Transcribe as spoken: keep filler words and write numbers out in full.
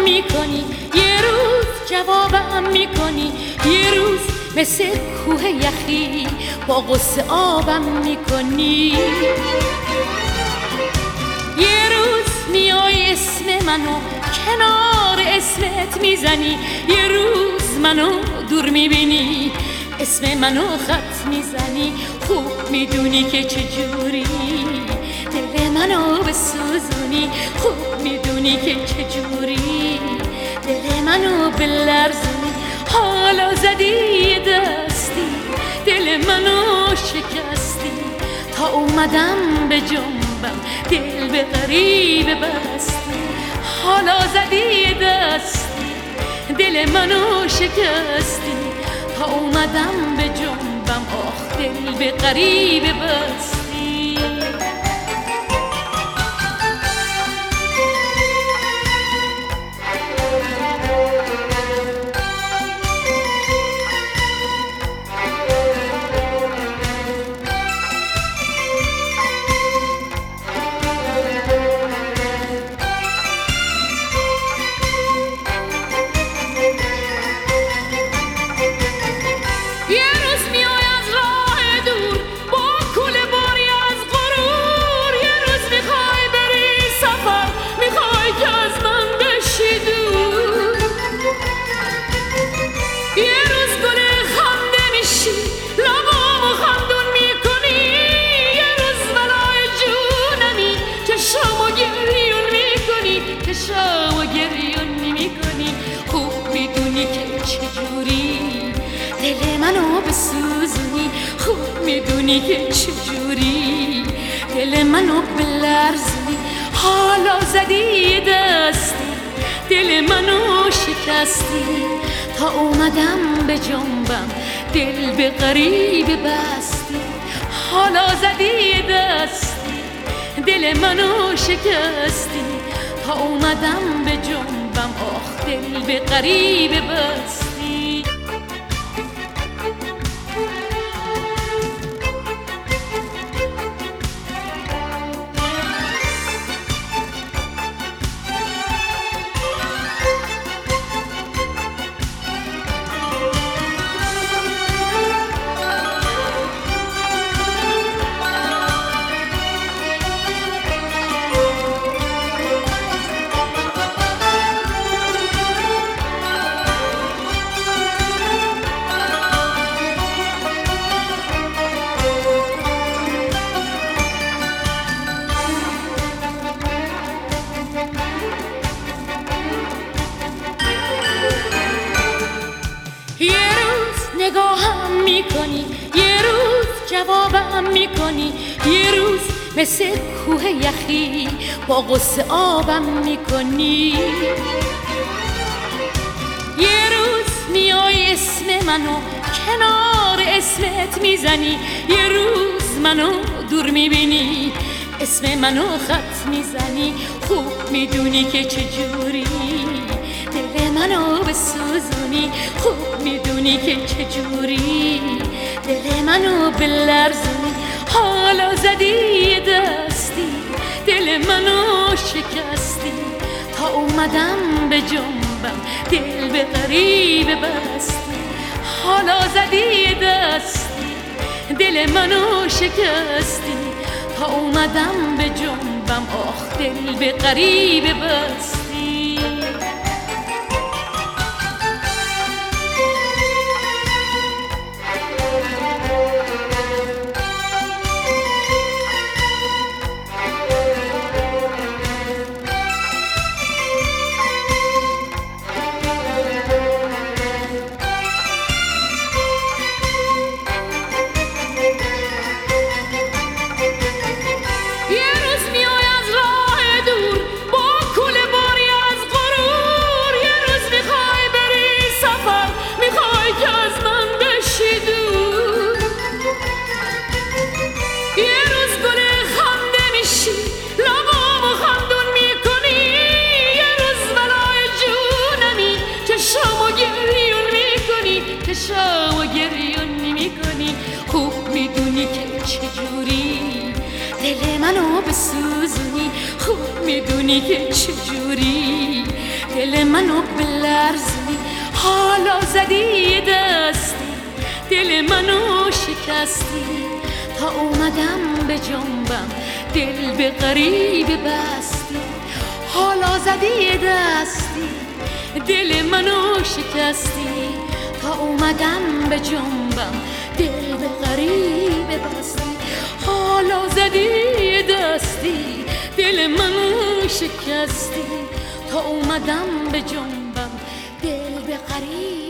میکنی، یه روز جوابم میکنی، یه روز مثل کوه یخی با غصه آبم میکنی. یه روز میای اسم منو کنار اسمت میزنی، یه روز منو دور میبینی اسم منو خط میزنی. خوب میدونی که چجوری دل منو بسوزونی، خوب میدونی که چجوری دل منو بلرزونی. حالا زدی دستی دل منو شکستی، تا اومدم به جنبم دل به غریب بستی. حالا زدی دستی دل منو شکستی، تا اومدم به جنبم آخ دل به غریب بستی. منو بسوزونی، خوب میدونی که چجوری دل منو بلرزونی. حالا زدی دستی دل منو شکستی، تا اومدم به جنبم دل به غریب بستی. حالا زدی دستی دل منو شکستی، تا اومدم به جنبم آخ دل به غریب بستی. نگاهم میکنی، یه روز جوابم میکنی، یه روز مثل کوه یخی با غصه آبم میکنی. یه روز میای اسم منو کنار اسمت میزنی، یه روز منو دور میبینی اسم منو خط میزنی. خوب میدونی که چجوری دل منو بسوزونی، خوب میدونی که چجوری دل منو بلرزونی. حالا زدی دستی دل منو شکستی، تا اومدم به جنبم دل به غریب بستی. حالا زدی دستی دل منو شکستی، تا اومدم به جنبم آخ دل به غریب بستی. و گریون میکنی، خوب میدونی که چجوری دل منو بسوزونی، خوب میدونی که چجوری دل منو بلرزی، حالا زدی دستی، دل منو شکستی، تا اومدم به جنبم دل به غریب بستی. حالا زدی دستی، دل منو شکستی، تا اومدم به جنبم دل به غریب بستی. حالا زدی دستی، دل منو شکستی، تا اومدم به جنبم دل به غریب